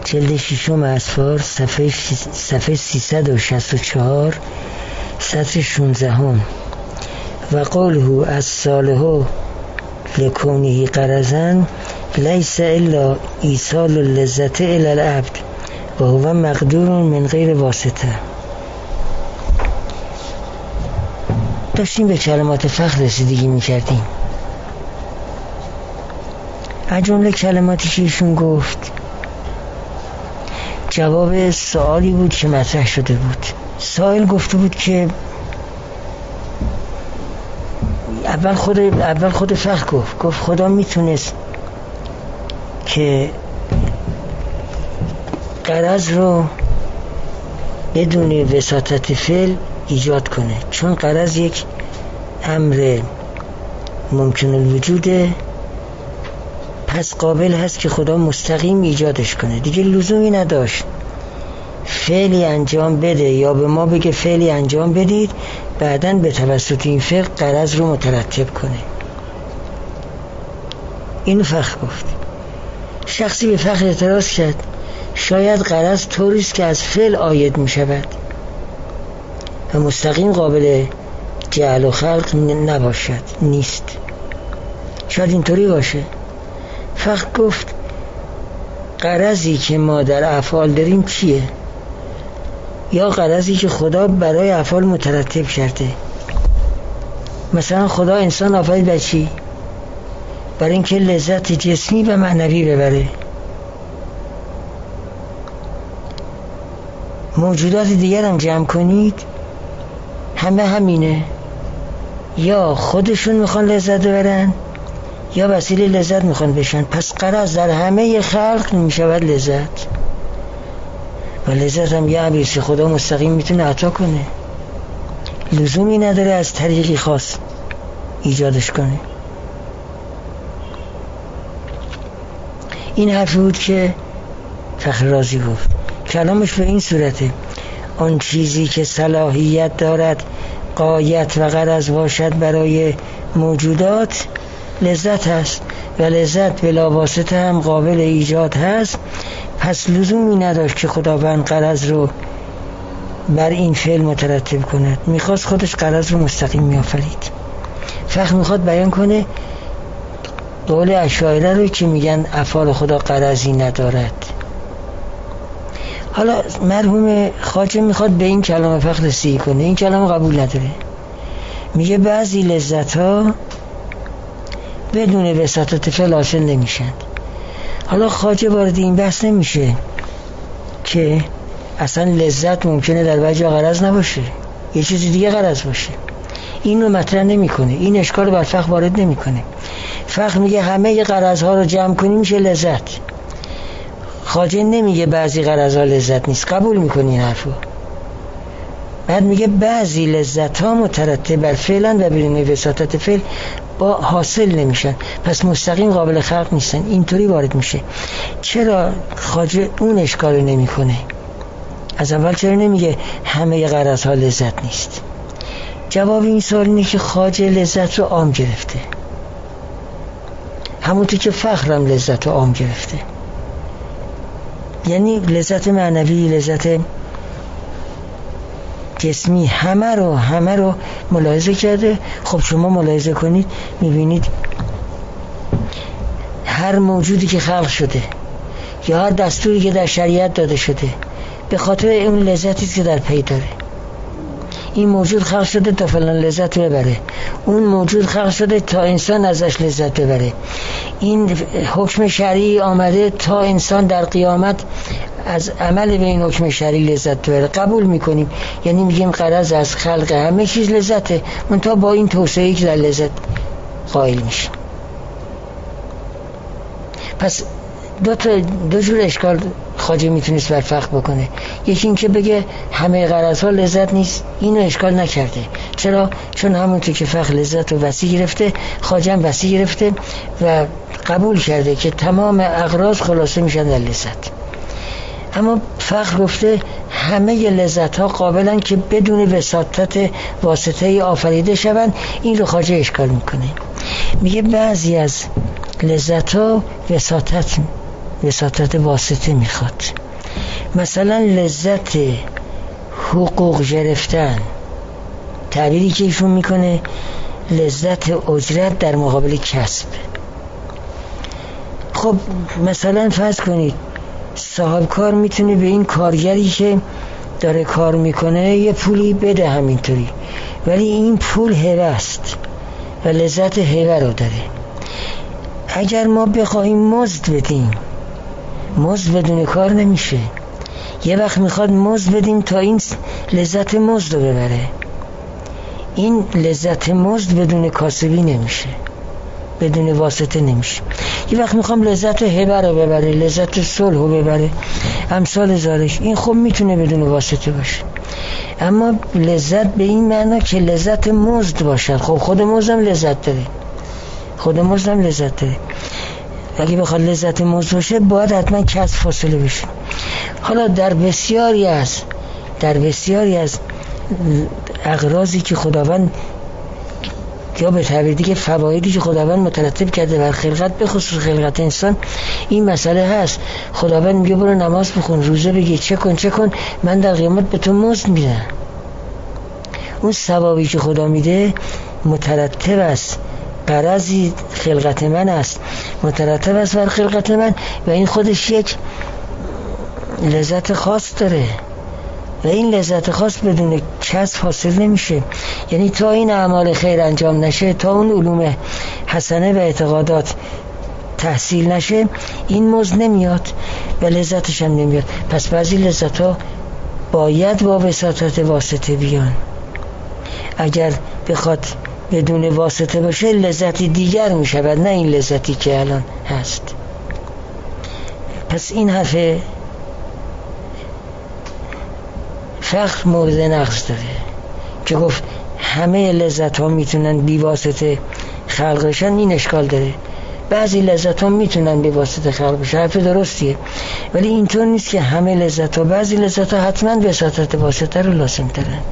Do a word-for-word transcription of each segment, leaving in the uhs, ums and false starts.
جلد ششم اسفار صفحه صفحه سیصد و شصت و چهار سطر شانزده هم. و قوله از صالح لکونه غرضا لیس الا ایصال اللذت الی العبد و هو مقدور من غیر واسطه. داشتیم به کلمات فخر رسیدگی میکردیم. از جمله کلماتی که ایشون گفت جواب سوالی بود که مطرح شده بود. سائل گفته بود که اول خود اول خود فخر گفت گفت خدا میتونست که غرض رو بدون وساطت فعل ایجاد کنه، چون غرض یک امر ممکن الوجوده، پس قابل هست که خدا مستقیم ایجادش کنه. دیگه لزومی نداشت فعلی انجام بده یا به ما بگه فعلی انجام بدید بعداً به توسط این فعل غرض رو مترتب کنه. اینو فخر گفت. شخصی به فخر اعتراض کرد شاید غرض طوریست که از فعل عاید می شود و مستقیم قابل جعل و خلق نباشد، نیست. شاید اینطوری باشه. فخر گفت غرضی که ما در افعال داریم چیه؟ یا غرضی که خدا برای افعال مترتب کرده. مثلا خدا انسان آفرید برای چی؟ برای اینکه لذت جسمی و معنوی ببره. موجودات دیگر هم جمع کنید همه همینه، یا خودشون میخوان لذت ببرن یا وسیله لذت میخوان بشن. پس غرض در همه خلق میشود لذت، و لذت هم یه عبیرسی خدا مستقیم میتونه عطا کنه، لزومی نداره از طریقی خاص ایجادش کنه. این حرفی بود که فخر رازی گفت. کلامش به این صورته: آن چیزی که صلاحیت دارد غایت و غرض باشد برای موجودات لذت هست و لذت بلا واسطه هم قابل ایجاد هست. پس لزومی نداشت که خداوند غرض رو بر این فعل مترتب کند، میخواست خودش غرض رو مستقیم میآفرید. فخر میخواد بیان کنه قول اشاعره رو که میگن افعال خدا غرضی ندارد. حالا مرحوم خواجه میخواد به این کلام فخر رسیدگی کنه. این کلام قبول نداره. میگه بعضی لذت ها بدون وساطت فعل حاصل نمیشن. حالا خواجه وارد این بحث نمیشه که اصلا لذت ممکنه در وجه غرض نباشه، یه چیز دیگه غرض باشه. اینو مطرح نمیکنه، این اشکال بر فخر وارد نمیکنه. فخر میگه همه غرض ها رو جمع کنی میشه لذت. خواجه نمیگه بعضی غرض ها لذت نیست، قبول میکنی این حرفو. بعد میگه بعضی لذت ها مترتب بر فعلن و بدون وساطت فعل با حاصل نمیشن، پس مستقیم قابل خلق نیستن. اینطوری وارد میشه. چرا خواجه اون اشکال نمیکنه؟ از اول چرا نمیگه همه غرض ها لذت نیست؟ جواب این سوال اینه که خواجه لذت رو عام گرفته، همونطور که فخرم لذت رو عام گرفته. یعنی لذت معنوی، لذت جسمی، همه رو همه رو ملاحظه کرده. خب شما ملاحظه کنید میبینید هر موجودی که خلق شده یا هر دستوری که در شریعت داده شده به خاطر اون لذتی که در پی داره. این موجود خلق شده تا فلان لذت ببره، اون موجود خلق شده تا انسان ازش لذت ببره. این حکم شرعی آمده تا انسان در قیامت از عمل به این حکم شرعی لذت ببره. قبول میکنیم، یعنی میگیم غرض از خلق همه چیز لذته، منتها با این توسعه‌ای که در لذت قائل میشه. پس دو تا دو جور اشکال خواجه میتونست بر فخر بکنه. یکی این که بگه همه غرض ها لذت نیست، اینو اشکال نکرده. چرا؟ چون همونطور که فخر لذت رو وسیع گرفته، خواجه هم وسیع گرفته و قبول کرده که تمام اغراض خلاصه میشن در لذت. اما فخر گفته همه لذت ها قابلن که بدون وساطت واسطه آفریده شوند. این رو خواجه اشکال میکنه. میگه بعضی از لذت ها وساطت وساطت واسطه میخواد. مثلا لذت حقوق گرفتن، تعبیری که ایشون میکنه لذت اجرت در مقابل کسب. خب مثلا فرض کنید صاحب کار میتونه به این کارگری که داره کار میکنه یه پولی بده همینطوری، ولی این پول هبه است و لذت هبه رو داره. اگر ما بخوایم مزد بدیم، مزد بدون کار نمیشه. یه وقت میخواد مزد بدیم تا این لذت مزد رو ببره. این لذت مزد بدون کاسبی نمیشه، بدون واسطه نمیشه. یه وقت میخوام لذت هبه رو ببره، لذت صلح رو ببره، امثال زارش. این خب میتونه بدون واسطه باشه. اما لذت به این معنا که لذت مزد باشد. خب خود مزد هم لذت داره، خود مزد هم لذت داره. اگه بخواد لذت مزد باشه باید حتما کسب فاصله بشه. حالا در بسیاری از در بسیاری از اغراضی که خداوند یا به تعبیر دیگه فوایدی که خداوند مترتب کرده بر خلقت، به خصوص خلقت انسان، این مسئله هست. خداوند میگه برو نماز بخون، روزه بگیر، چه کن چه کن، من در قیامت به تو مزد میدم. اون ثوابی که خدا میده مترتب است، غرضی خلقت من است، مترتب است بر خلقت من و این خودش یک لذت خاص داره و این لذت خاص بدون کسب حاصل نمیشه. یعنی تا این اعمال خیر انجام نشه، تا اون علوم حسنه و اعتقادات تحصیل نشه، این مزد نمیاد و لذتش هم نمیاد. پس بعضی لذت ها باید با وساطت واسطه بیان. اگر بخواد بدون واسطه باشه لذتی دیگر میشود، نه این لذتی که الان هست. پس این حرف فخر مورد نقص داره که گفت همه لذت ها میتونن بی واسطه خلق بشن. این اشکال داره. بعضی لذت ها میتونن بی واسطه خلق بشن، حرف درستیه، ولی اینطور نیست که همه لذت ها. بعضی لذت ها حتما وساطت واسطه رو لازم دارند.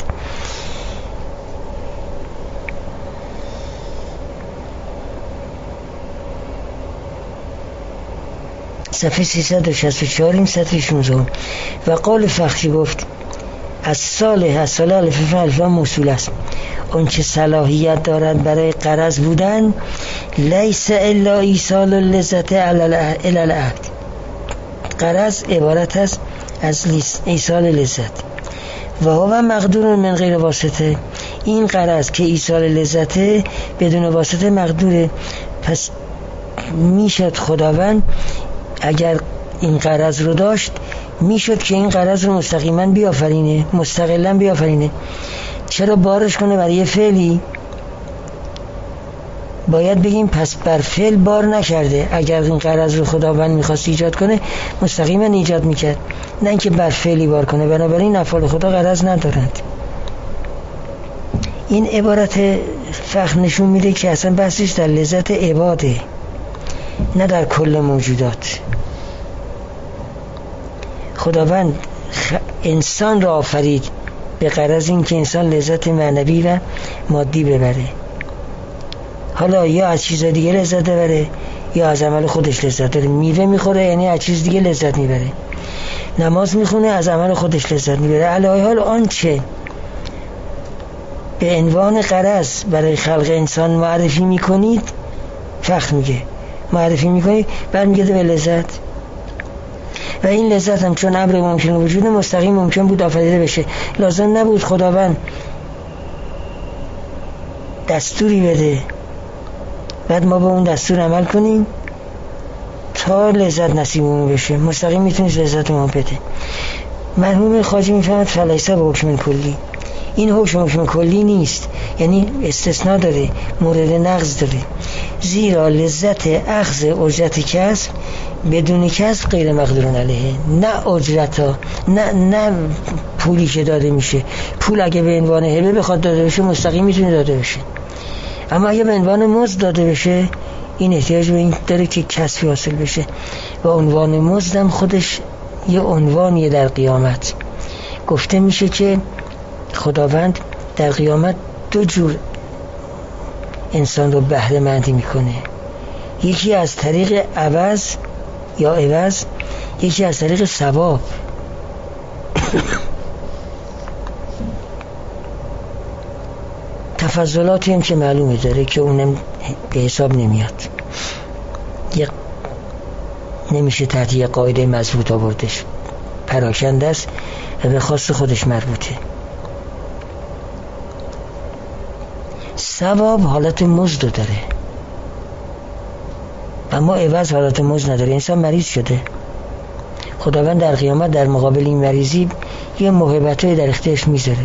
صفحه سیصد و شصت و چهار این سطر شانزده. و قول فخری گفت از صالح، از صالح الف الفا موصول است، اون چه صلاحیت دارد برای غرض بودن، لیس الا ایصال اللذت الی العبد. غرض عبارت است از ایصال لذت و هو مقدور من غیر واسطه. این غرض که ایصال لذت بدون واسطه مقدوره. پس میشد خداوند اگر این غرض رو داشت میشد که این غرض رو مستقیما بیافرینه، مستقلا بیافرینه. چرا بارش کنه برای یه فعلی؟ باید بگیم پس بر فعل بار نکرده. اگر این غرض رو خداوند میخواست ایجاد کنه مستقیما ایجاد میکرد، نه اینکه بر فعلی بار کنه. بنابراین افعال خدا غرض ندارند. این عبارت فخر نشون میده که اصلا بحثش در لذت عباده، نه در کل موجودات. خداوند انسان را آفرید به غرض این که انسان لذت معنوی و مادی ببره. حالا یا از چیز دیگه لذت ببره یا از عمل خودش لذت ببره. میوه میخوره یعنی از چیز دیگه لذت میبره. نماز میخونه از عمل خودش لذت میبره. علاوه حال آنچه به عنوان غرض برای خلق انسان معرفی میکنید، فخر میگه معرفی میکنید، برمیگرده به لذت. و این لذت هم چون امر ممکن وجود مستقیم ممکن بود آفریده بشه، لازم نبود خداوند دستوری بده بعد ما با اون دستور عمل کنیم تا لذت نصیبمون بشه. مستقیم میتونید لذت ما بده. مرحوم خواجه میفهمد فلیسه با حکم کلی. این حکم حکم کلی نیست، یعنی استثناء داره، مورد نقض داره. زیرا لذت اخذ اجرت کسب بدون کسب غیر مقدورن علیه. نه اجرت ها، نه نه پولی که داده میشه. پول اگه به عنوان هبه بخواد داده بشه مستقیم میتونه داده بشه، اما اگه به عنوان مزد داده بشه این احتیاج به این داره که کسبی حاصل بشه. و عنوان مزد هم خودش یه عنوانیه. در قیامت گفته میشه که خداوند در قیامت دو جور انسان رو بهره مندی میکنه. یکی از طریق عوض یا عوض، یکی از طریق ثواب. تفضلاتی هم که معلومه داره که اونم به حساب نمیاد، یک نمیشه تحت یک قاعده مضبوط آوردش، پراکنده است و به خاص خودش مربوطه. ثواب حالت مزد داره، اما عوض حالت مزد نداره. انسان مریض شده، خداوند در قیامت در مقابل این مریضی یه موهبت‌های در اختیارش میذاره،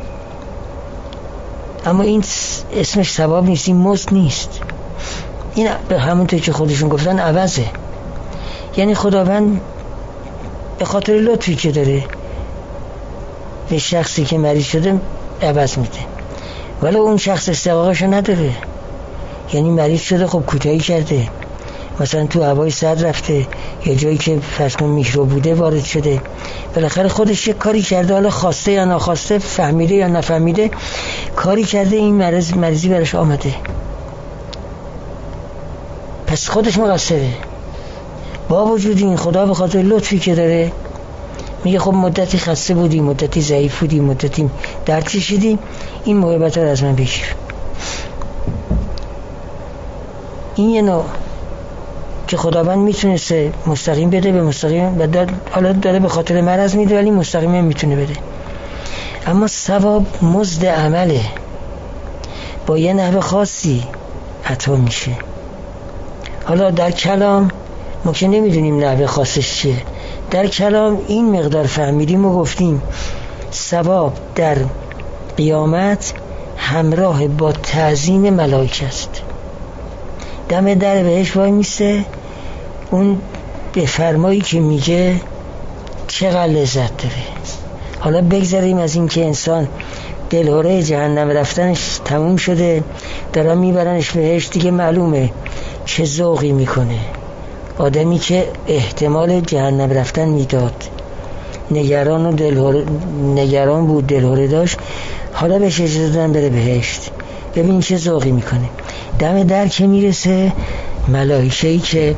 اما این اسمش ثواب نیست، این مزد نیست. این به همونطور که خودشون گفتن عوضه. یعنی خداوند به خاطر لطفی که داره به شخصی که مریض شده عوض میده، ولی اون شخص استحقاقشو نداره. یعنی مریض شده، خب کوتاهی کرده، مثلا تو هوای سرد رفته، یا جایی که فرض کن میکروب بوده وارد شده، بالاخره خودش یک کاری کرده، حالا خواسته یا ناخواسته، فهمیده یا نفهمیده، کاری کرده این مرض مریضی برش آمده، پس خودش مقصره. با وجود این خدا به خاطر لطفی که داره میگه خب مدتی خسته بودی، مدتی ضعیف بودی، مدتی درد کشیدی، این موهبت رو از من بگیر. این یه نوع که خداوند میتونسته مستقیم بده به مستقیم، و حالا داره به خاطر مرض میده ولی مستقیم هم میتونه بده. اما ثواب مزد عمله، با یه نحو خاصی عطا میشه. حالا در کلام ما که نمیدونیم نحو خاصش چیه، در کلام این مقدار فهمیدیم و گفتیم ثواب در قیامت همراه با تعظیم ملائکه است. دم در بهش وای میسته، اون به فرمایی که میگه چقدر لذت داره. حالا بگذاریم از این که انسان دلهوره جهنم رفتنش تموم شده، دارن میبرنش بهش، دیگه معلومه چه ذوقی میکنه. آدمی که احتمال جهنم رفتن میداد، نگران و دلهوره نگران بود، دلهوره داشت، حالا بهش اجازه دادن بره بهشت، ببین چه ذوقی میکنه. دم در که میرسه، ملائکه‌ای که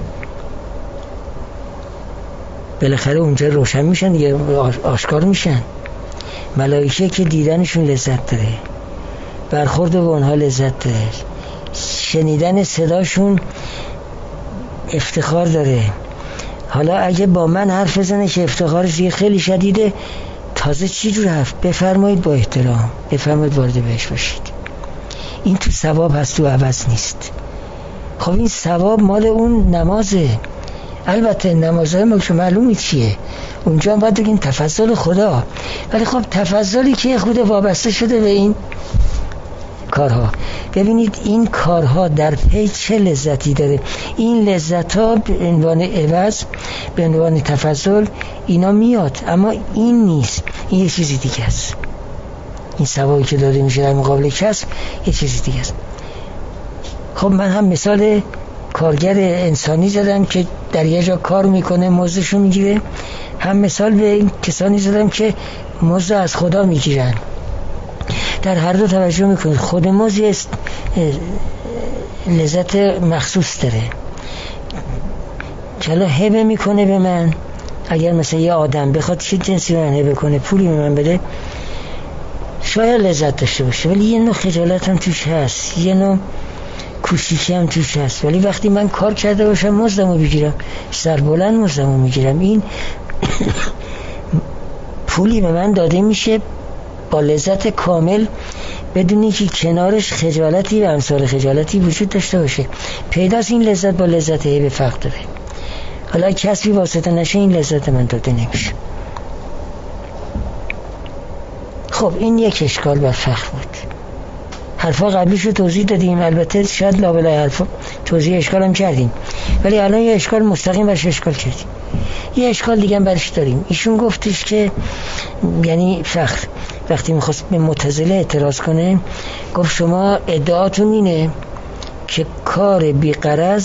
بالاخره اونجا روشن میشن دیگه، آشکار میشن، ملائکه که دیدنشون لذت داره، برخورد با اونها لذت داره، شنیدن صداشون افتخار داره. حالا اگه با من حرف بزنه که افتخارش دیگه خیلی شدیده، تازه چی جور حرف؟ بفرمایید با احترام، بفرمایید وارد بهش باشید. این تو ثواب هست، تو عوض نیست. خب این ثواب مال اون نمازه. البته نمازهای ما که معلومی چیه، اونجا باید بگیم تفضل خدا، ولی خب تفضلی که خود وابسته شده به این کارها. ببینید این کارها در پی چه لذتی داره. این لذت ها به عنوان عوض، به عنوان تفضل اینا میاد، اما این نیست، این یه چیزی دیگه است. این ثوابی که داده میشه در مقابل کسب یه چیزی دیگه است. خب من هم مثال کارگر انسانی زدم که در یه جا کار میکنه، مزدشو میگیره، هم مثال به این کسانی زدم که مزد از خدا میگیرن. در هر دو توجه میکنید، خود مزد لذت مخصوص داره. چلا هبه میکنه به من، اگر مثلا یه آدم بخواد چه جنسی من هبه کنه، پولی به من بده، شاید لذت داشته باشه، ولی یه نوع خجالت هم توش هست، یه نوع کوشیکی هم توش هست. ولی وقتی من کار کرده باشم مزدمو بگیرم، سربلند مزدمو میگیرم، این پولی به من داده میشه با لذت کامل، بدونی که کنارش خجالتی و امثال خجالتی وجود داشته باشه. پیداست این لذت با لذت هیبه فرق داره. حالا کسبی واسطه نشه این لذت من داده نمیشه. خب این یک اشکال بر فقر بود. حرفا قبلیش رو توضیح دادیم، البته شاید لابلای حرفا توضیح اشکال هم کردیم، ولی الان یه اشکال مستقیم برش اشکال کردیم. یه اشکال دیگه هم برش داریم. ایشون گفتش که یعنی فقر وقتی میخواست به معتزله اعتراض کنه، گفت شما ادعاتون اینه که کار بی‌غرض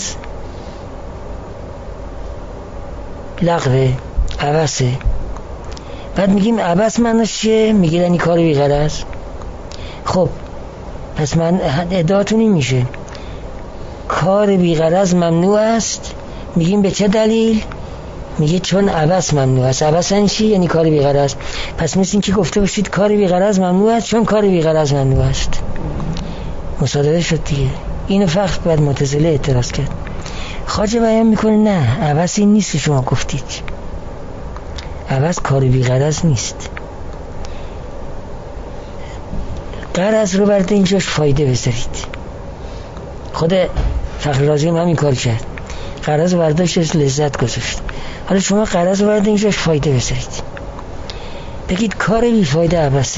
لغوه، عبثه. بعد میگیم عبث معناش چیه؟ میگه یعنی کار بی‌غرض. خب پس من ادعاتون این میشه کار بی‌غرض ممنوع است. میگیم به چه دلیل؟ میگه چون عبث ممنوع است. عبث یعنی چی؟ یعنی کار بی غرض. پس مثل این که گفته باشید کار بی غرض ممنوع است چون کار بی غرض ممنوع است. مصادره شد دیگه. اینو فقط بعد معتزله اعتراض کرد. خواجه بیان میکنه نه، عبث این نیست که شما گفتید. عبث کار بی غرض نیست. غرض رو برده اینجاش فایده بذارید. خود فخر رازی هم همین کار کرد. غرض رو برداشت لذت گذاشت. حالا شما غرض رو برده اینجاش فایده بذارید. بگید کار بی فایده عبثه.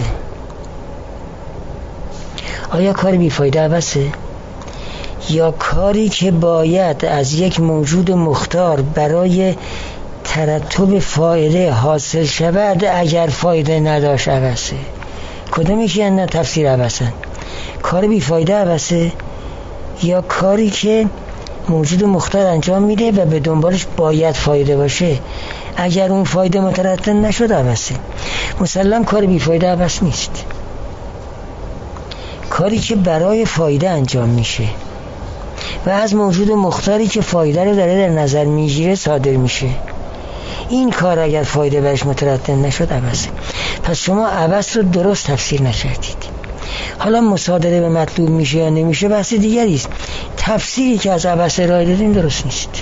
آیا کار بی فایده عبثه؟ یا کاری که باید از یک موجود مختار برای ترتب فایده حاصل شود اگر فایده نداشت عبثه؟ کدوم یکی نه تفسیر عبثن؟ کار بی فایده عبثه یا کاری که موجود مختار انجام میده و به دنبالش باید فایده باشه اگر اون فایده مترتب نشد عبثه؟ مسلم کار بی فایده عبث نیست. کاری که برای فایده انجام میشه و از موجود مختاری که فایده رو داره در نظر میگیره صادر میشه، این کار اگر فایده برش مترتب نشد عبثه. پس شما عبث رو درست تفسیر نکردید. حالا مصادره به مطلوب میشه یا نمیشه بحث دیگری است. تفسیری که از عبث ارائه دادیم درست نیست،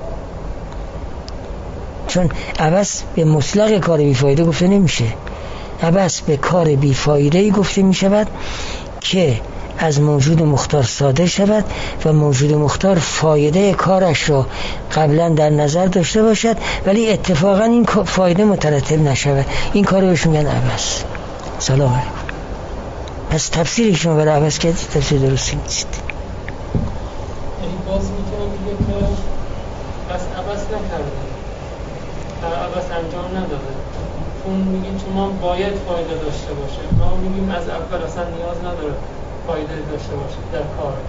چون عبث به مطلق کار بیفایده گفته نمیشه. عبث به کار بیفایده‌ای گفته میشود که از موجود مختار صادر شود و موجود مختار فایده کارش را قبلا در نظر داشته باشد ولی اتفاقا این فایده مترتب نشود. این کارو بهش میگن عبث. سلام علیکم. پس تفسیری که شما برای عبث کردید تفسیر درستی نیست. یعنی باز میتونم بگم که بس عبث نکرده، در عبث انجام نداده، چون میگیم شما باید فایده داشته باشه، ما میگیم از اول اصلا نیاز نداره فایده داشته باشه در کارش.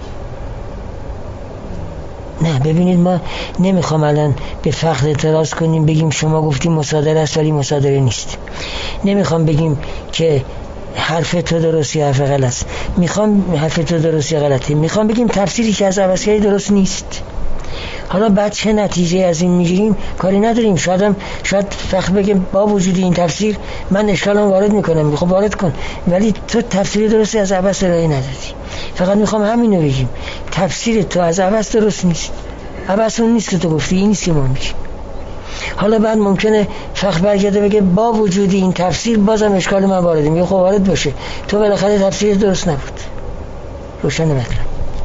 نه ببینید، ما نمیخوام الان به فقط اعتراض کنیم بگیم شما گفتیم مصادره است ولی مصادره نیست. نمیخوام بگیم که حرف تو درست یا حرف غلط است. میخوام حرف تو درست یا غلطه. میخوام بگیم تفسیری که از عبث کردی درست نیست. حالا بعد چه نتیجه از این میگیریم کاری نداریم. شاید هم شاید فقط بگیم با وجود این تفسیر من اشکالم وارد میکنم. خب وارد کن، ولی تو تفسیر درستی از عبث ارائه ندادی. فقط میخوام همینو بگیم، تفسیر تو از عبث درست نیست. عبث اون نیست که تو گفتی، این نیست که ما میگیم. حالا بعد ممکنه فقط برگرده بگه با وجود این تفسیر بازم اشکال من وارد میگه. خب وارد باشه، تو بالاخره تفسیر درست نبود. روشن مطلب.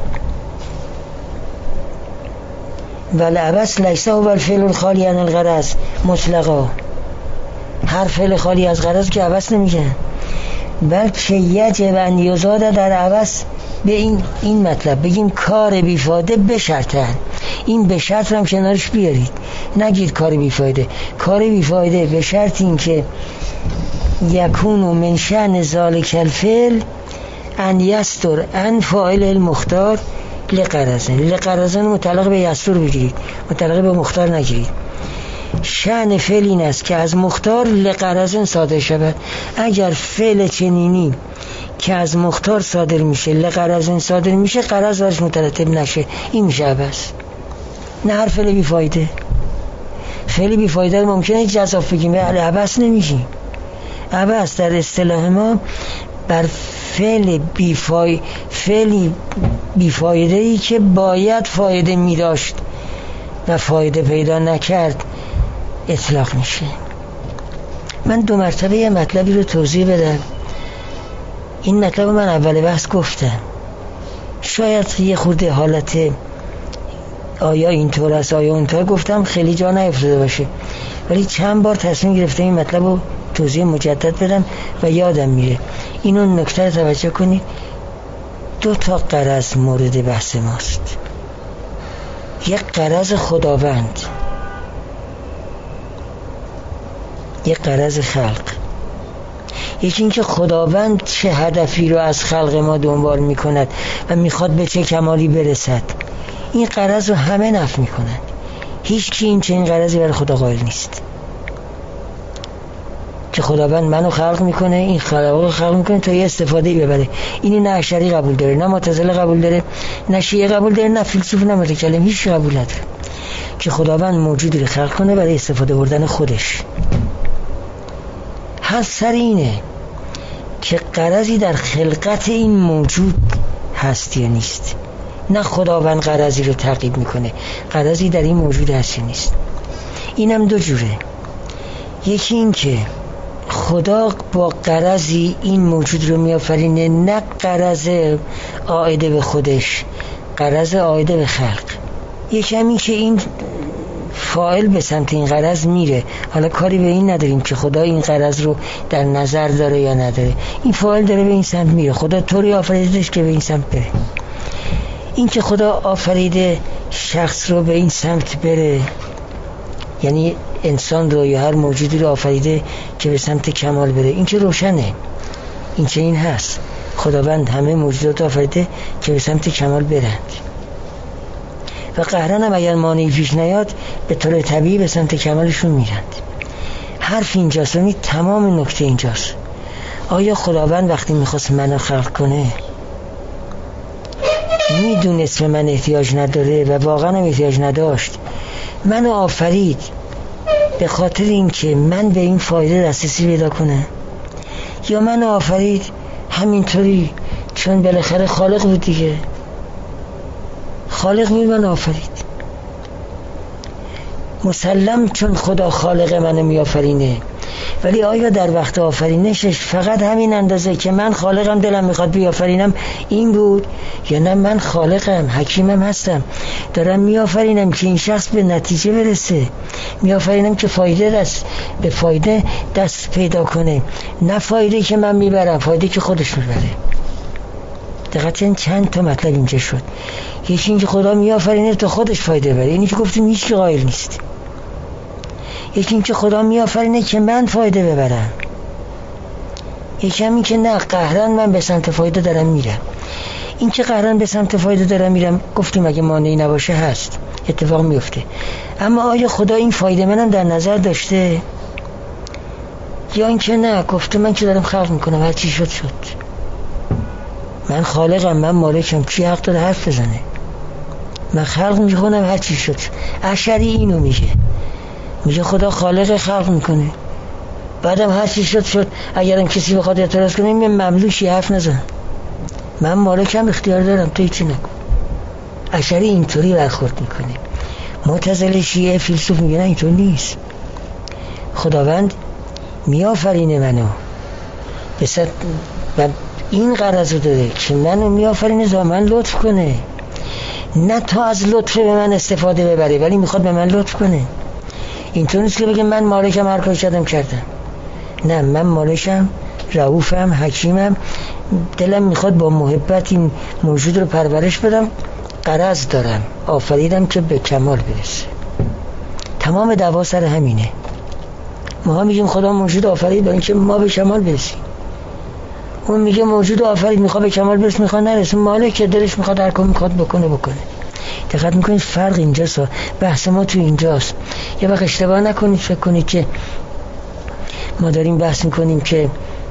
ولی عبث لیسه و الفعل الخالی عن الغرض مطلقا. هر فعل خالی از غرض که عبث نمیگن، بلکه یجب ان یزاد در عبث به این این مطلب بگیم کار بیفایده به شرطن. این به شرط هم کنارش بیارید، نگید کار بیفایده. کار بیفایده به شرط این که یکون من شأن ذالک الفعل ان یستر ان فاعل المختار لقرضن. لقرضن متعلق به یستر بگیرید، متعلق به مختار نگیرید. شأن فعل این است که از مختار لقرضن صادر شود. اگر فعل چنینی که از مختار صادر میشه لقرضن صادر میشه، قرض ورش مترتب نشه، این میشه عبث. نه هر فعل بیفایده. فعل بیفایده رو ممکنه جزاف بگیم، ولی عبث نمیگیم. عبث در اصطلاح ما بر فعل بیفای فعلی بیفایده‌ای که باید فایده میداشت و فایده پیدا نکرد اطلاق میشه. من دو مرتبه یه مطلبی رو توضیح بدم. این مطلب من اول بحث گفتم، شاید یه خورده حالت آیا اینطور است آیا اونطور گفتم خیلی جا نیفتاده باشه، ولی چند بار تصمیم گرفتم این مطلب رو توضیح مجدد بدم و یادم میره. اینو نکته توجه کنید. دو تا غرض مورد بحث ماست. یک غرض خداوند، یک غرض خلق. یکی این که خداوند چه هدفی رو از خلق ما دنبال میکند و میخواد به چه کمالی برسد. این غرض رو همه نفی میکنند. هیچ کی این چنین غرضی برای خدا قائل نیست که خداوند منو خلق میکنه، این خلق خلق میکنه تا یه استفاده ببره. اینی نه اشعری قبول داره، نه معتزله قبول داره، نه شیعه قبول داره، نه فیلسوف، نه متکلم، هیچ قبول نداره که خداوند موجودی رو خلق کنه برای استفاده بردن خودش. هر سر اینه که غرضی در خلقت این موجود هست یا نیست. نه خداوند غرضی رو تعقیب میکنه، غرضی در این موجود هست یا نیست. اینم دو جوره. یکی این که خدا با غرضی این موجود رو میآفرینه، نه غرض عائد به خودش، غرض عائد به خلق. یکی همین که این فاعل به سمت این غرض میره. حالا کاری به این نداریم که خدا این غرض رو در نظر داره یا نداره، این فاعل داره به این سمت میره. خدا طوری آفریدهش که به این سمت بره. این که خدا آفریده شخص رو به این سمت بره، یعنی انسان رو یا هر موجودی رو آفریده که به سمت کمال بره، این که روشنه، این که این هست. خداوند همه موجودات آفریده که به سمت کمال برند و قهرن هم اگر مانعی پیش نیاد به طور طبیعی به سمت کمالشون میرند. حرف اینجاست، یعنی تمام نکته اینجاست. آیا خداوند وقتی میخواست منو خلق کنه میدونست به من احتیاج نداره و واقعا هم احتیاج نداشت؟ منو آفرید به خاطر این که من به این فایده دسترسی پیدا کنه، یا منو آفرید همینطوری چون بالاخره خالق بود دیگه، خالق می من آفرید. مسلم چون خدا خالق منو می آفرینه، ولی آیا در وقت آفرینشش فقط همین اندازه که من خالقم دلم میخواد بیافرینم این بود، یا نه من خالقم حکیمم هستم دارم میآفرینم که این شخص به نتیجه برسه، میآفرینم که فایده دست به فایده دست پیدا کنه، نه فایده که من میبرم، فایده که خودش میبره. دقیقاً این چند تا مطلب اینجا شد. یکی این که خدا میآفرینه تا خودش فایده بره، اینی که گفتیم هیچ کی قائل نیست. یکی این که خدا میآفرینه که من فایده ببرم. یکی همین که نه قهرن من به سمت فایده دارم میرم. این که قهرن به سمت فایده دارم میرم گفتیم اگه مانعی نباشه هست، اتفاق میفته. اما آیا خدا این فایده منم در نظر داشته؟ یا این که نه گفته من که دارم خلق میکنم هر چی شد شد، من خالقم، من مالکم، کی حق داره حرف بزنه؟ من خلق میکنم هر چی شد. اشعری اینو میگه، میگه خدا خالق خلق میکنه، بعدم هر چی شد شد. اگرم کسی بخواد اعتراض کنه میگه مملوشی حرف نزن، من مالکم، اختیار دارم، تو هیچی نکن. اشعری اینطوری برخورد میکنه. معتزله شیعه فیلسوف میگه نه اینطور نیست، خداوند میآفرینه منو به صد و این غرض رو داره که منو میآفرینه تا من لطف کنه، نه تا از لطف به من استفاده ببره، ولی میخواد به من لطف کنه. اینطور نیست که بگه من مالکم هر کاری کردم کردم، نه من مالکم، رؤوفم، حکیمم، دلم میخواد با محبت این موجود رو پرورش بدم، غرض دارم، آفریدم که به کمال برسه. تمام دعوا سر همینه. ما میگیم خدا موجود آفرید برای اینکه ما به کمال برسیم، اون میگه موجود آفرید میخواد به کمال برسه، میخواد نرسه، مالک که دلش میخواد هر کاری میخواد بکنه بکنه. دقت میکنید فرق اینجاست، بحث ما تو اینجاست. یه وقت اشتباه نکنید فکر کنید که ما داریم بحث میکنیم که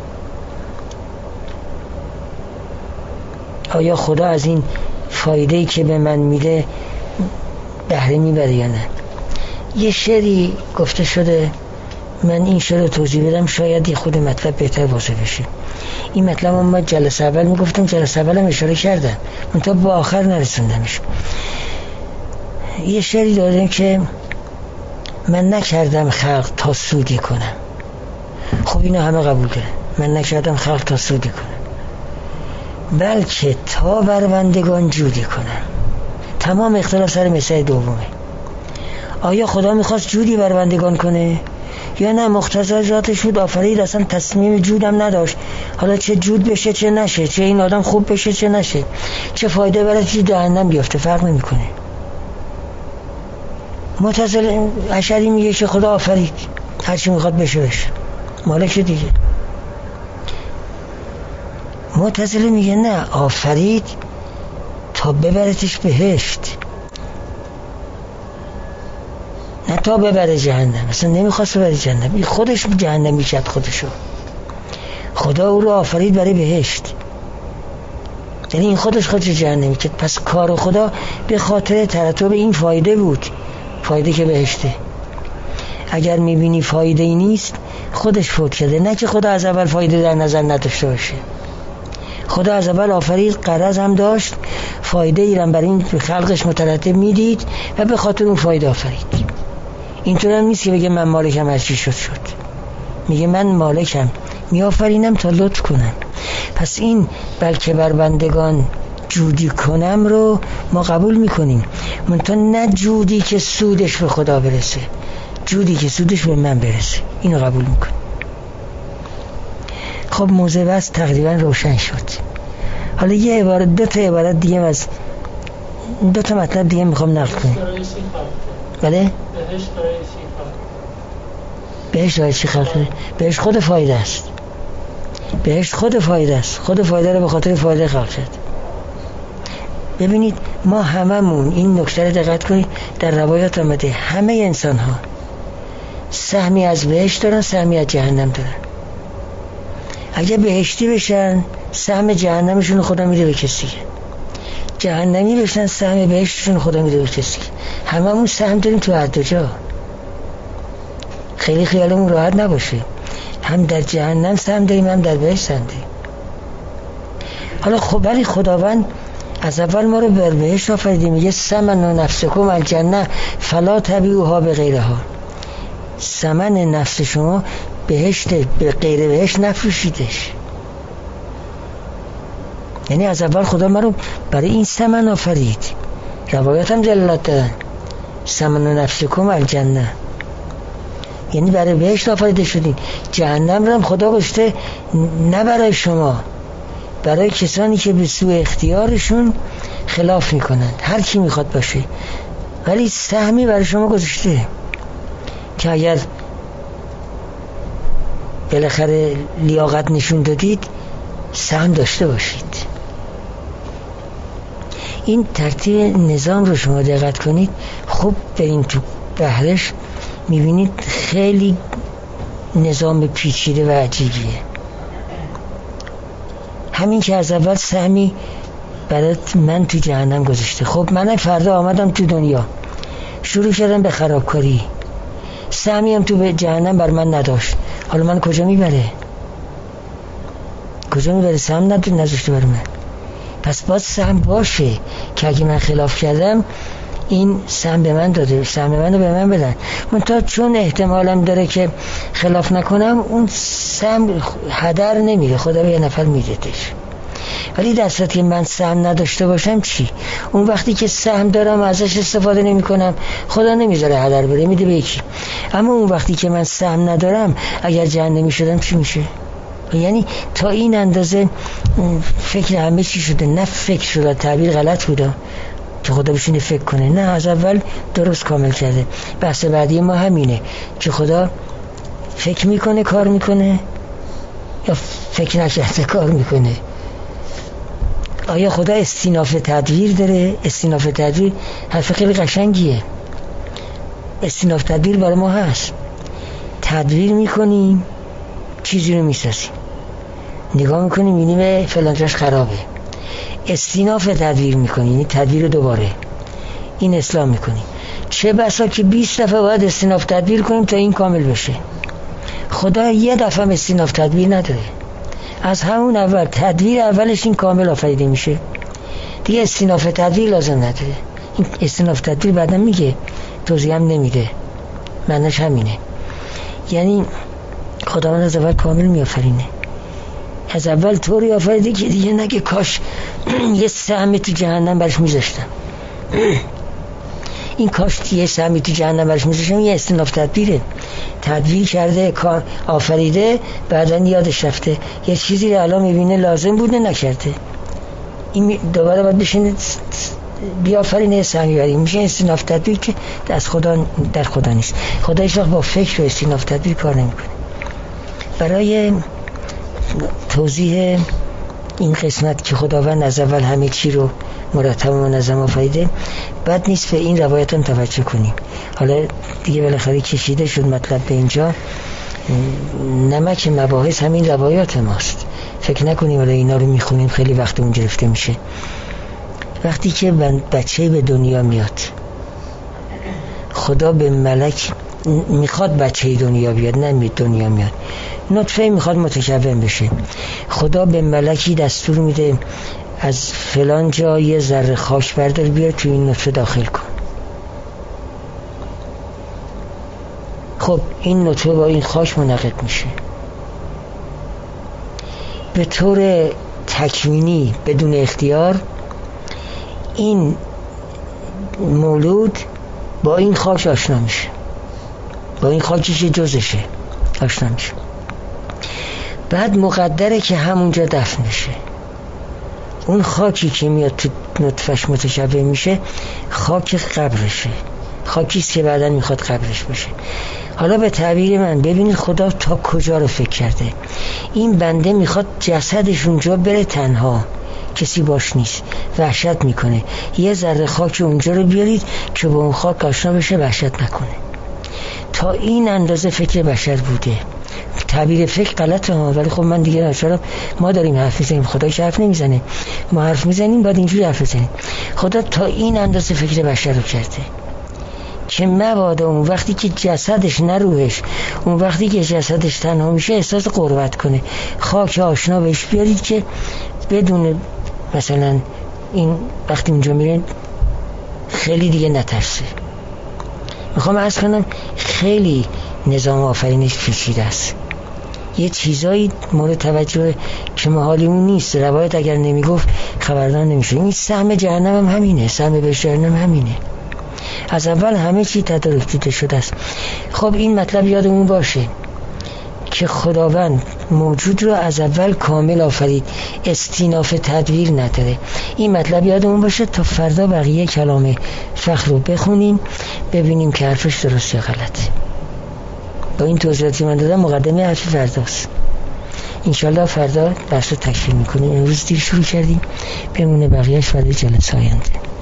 آیا خدا از این فایده‌ای که به من میده بهره میبره یا نه. یه شعری گفته شده، من این شعر رو توضیح بدم شاید یه خود مطلب بهتر واضح بشه. این مطلب هم ما جلسه اول میگفتم، جلسه اول هم اشاره کردم، منتها با آخر نرسوندمش. یه شعری داریم که من نکردم خلق تا سودی کنم. خب اینو همه قبول داره، من نکردم خلق تا سودی کنم، بلکه تا بروندگان جودی کنم. تمام اختلاف سر مسئله دومه. آیا خدا میخواست جودی بروندگان کنه یا نه مختصر ذاتش بود آفرید، اصلا تصمیم جودم نداشت، حالا چه جود بشه چه نشه، چه این آدم خوب بشه چه نشه، چه فایده برای چه جهنم بیفته، فرق نمیکنه. معتزله اشعری میگه که خدا آفرید هر چی میخواد بشه بشه، مالک دیگه. معتزله میگه نه، آفرید تا ببرتش بهشت، نه تا ببره جهنم. اصلا نمیخواست ببره جهنم، این خودش جهنم میکرد خودشو. خدا او رو آفرید برای بهشت، یعنی این خودش خودش جهنم میکرد. پس کار خدا به خاطر ترتب این فایده بود، فایده که بهشته. اگر میبینی فایده ای نیست خودش فوت کرده، نه که خدا از اول فایده در نظر نداشته باشه. خدا از اول آفرید، غرض هم داشت، فایده ای را برای این خلقش مترتب میدید و به خاطر اون فایده آفرید. اینطور هم نیست که بگه من مالکم هر چی شد شد. میگه من مالکم، میآفرینم تا لطف کنم. پس این بلکه بر بندگان جودی کنم رو ما قبول میکنیم، منتها نه جودی که سودش به خدا برسه، جودی که سودش به من برسه، اینو قبول میکنیم. خب موضوع بس تقریبا روشن شد. حالا یه عبارت، دو تا عبارت دیگه از دو تا مطلب دیگه میخوام نقل کنم. بله؟ بهش برای چی خلق کرده؟ بهش خود فایده است. بهش خود فایده است. خود فایده رو به خاطر فایده خلق کرد. ببینید ما هممون این نکته رو دقت کنید، در روایات آمده همه انسان ها سهمی از بهشت دارن، سهمی از جهنم دارن. اگه بهشتی بشن سهم جهنمشون خدا میده به کسی، جهنمی بشن سهم بهشتشون خدا میده به کسی. هممون سهم داریم تو هر دو جا. خیلی خیالمون راحت نباشه، هم در جهنم سهم داریم هم در بهشت سهم داریم. حالا خب ولی خداوند از اول ما رو بر بهشت آفریده، میگه ثمن و نفسکم الجنه فلا تبیعوها به غیرها. ثمن نفس شما بهشت، به غیر بهشت نفروشیدش. یعنی از اول خدا ما رو برای این ثمن آفرید. روایات هم دلالت دارن ثمن و نفسکم الجنه، یعنی برای بهشت آفریده شدین. جهنم رو هم خدا گذاشته نه برای شما، برای کسانی که به سوء اختیارشون خلاف میکنند، هر کی میخواد باشه، ولی سهمی برای شما گذاشته که اگر بالاخره لیاقت نشون دادید سهم داشته باشید. این ترتیب نظام رو شما دقت کنید، خوب برین تو بحرش، میبینید خیلی نظام پیچیده و عجیبیه. همین که از اول سهمی برای من تو جهنم گذاشته. خب من فردا آمدم تو دنیا، شروع کردم به خرابکاری، سهمی هم تو به جهنم بر من نداشت، حالا من کجا میبره؟ کجا میبره؟ سهم نذاشته بر من. پس باید سهم باشه که اگه من خلاف کردم این سهم به من داده، سهم من رو به من بدن. منتها چون احتمالم داره که خلاف نکنم، اون سهم هدر نمیره، خدا به یه نفر میدهش. ولی در صورتی که من سهم نداشته باشم چی؟ اون وقتی که سهم دارم ازش استفاده نمی کنم، خدا نمیذاره هدر بره، میده به یکی. اما اون وقتی که من سهم ندارم، اگر جهنمی شدم چی میشه؟ یعنی تا این اندازه فکر همه چی شده. نه فکر شده، تعبیر غلط بوده که خدا بشینه فکر کنه، نه از اول درست کامل کرده. بحث بعدی ما همینه که خدا فکر میکنه کار میکنه یا فکر نکرده کار میکنه. آیا خدا استیناف تدبیر داره؟ استیناف تدبیر حرف خیلی قشنگیه. استیناف تدبیر برای ما هست. تدبیر میکنیم چیزی رو میسازیم، نگاه میکنیم میبینیم فلان جاش خرابه، استیناف تدبیر میکنیم، یعنی تدبیر دوباره این اصلاح میکنیم. چه بسا که بیست دفعه باید استیناف تدبیر کنیم تا این کامل بشه. خدا یه دفعه استیناف تدبیر نداره، از همون اول تدبیر اولش این کامل آفریده میشه، دیگه استیناف تدبیر لازم نداره. این استیناف تدبیر بعدا میگه، توضیح هم نمیده، معنیش همینه. یعنی خداوند از اول کامل میآفرینه، از اول طوری آفریده که دیگه نگه کاش یه سهمی تو جهنم برش میذاشتم، این کاش یه سهمی تو جهنم برش میذاشتم. یه استیناف تدبیره، تدبیر کرده، کار آفریده، بعدا یادش رفته یه چیزی رو الان میبینه لازم بوده نکرده، این دوباره باید بشینه بیافرینه سهمی بریم. میشه استیناف تدبیر که از خدا در خدا نیست. خدا هیچ وقت با فکر و استیناف تدبیر کار نمیکنه. برای توضیح این قسمت که خداوند از اول همه چی رو مرتب و منظم آفریده، بد نیست به این روایت هم توجه کنیم. حالا دیگه بالاخره کشیده شد مطلب به اینجا، نمک مباحث همین روایات ماست. فکر نکنیم حالا اینا رو میخونیم خیلی وقت اون گرفته میشه. وقتی که بچه به دنیا میاد، خدا به ملک میخواد بچه دنیا بیاد، نه دنیا میاد. نطفه میخواد متکون بشه، خدا به ملکی دستور میده از فلان جا یه ذره خاک بردار بیار توی این نطفه داخل کن. خب این نطفه با این خاک منعقد میشه، به طور تکوینی بدون اختیار این مولود با این خاک آشنا میشه، با این خاکی که جزشه آشنا میشه. بعد مقدره که همونجا دفن میشه. اون خاکی که میاد تو نطفهش متشابه میشه خاک قبرشه، خاکیست که بعداً میخواد قبرش باشه. حالا به تعبیر من ببینید خدا تا کجا رو فکر کرده. این بنده میخواد جسدش اونجا بره تنها، کسی باش نیست، وحشت میکنه. یه ذره خاک اونجا رو بیارید که با اون خاک آشنا بشه، وحشت نکنه. تا این اندازه فکر بشر بوده. تعبیر فکر غلطه ها، ولی خب من دیگه نشارم. ما داریم حرف میزنیم، خدا که حرف نمیزنه. ما حرف میزنیم باید اینجوری حرف بزنیم. خدا تا این اندازه فکر بشر رو کرده که مبادا اون وقتی که جسدش نه روحش، اون وقتی که جسدش تنها میشه احساس قربت کنه. خاک آشنا بهش بیارید که بدون مثلا این وقتی اونجا میرن خیلی دیگه نترسه. میخوام عرض کنم خیلی نظام آفرینش پیچیده است. یه چیزایی مورد توجه که محالیمون نیست. روایت اگر نمیگفت خبردار نمیشه. این سهم جهنم هم همینه، سهم به جهنم همینه. از اول همه چی تدارک دیده شده است. خب این مطلب یادمون باشه که خداوند موجود رو از اول کامل آفرید، استیناف تدبیر نداره. این مطلب یادمون باشه تا فردا بقیه کلام فخر رو بخونیم ببینیم که حرفش درست یا غلطه. با این توضیحاتی من دادم مقدمه حرف فرداست. انشالله فردا درس رو تکمیل میکنیم. امروز دیر شروع کردیم، بمونه بقیهش فردا جلسه آینده.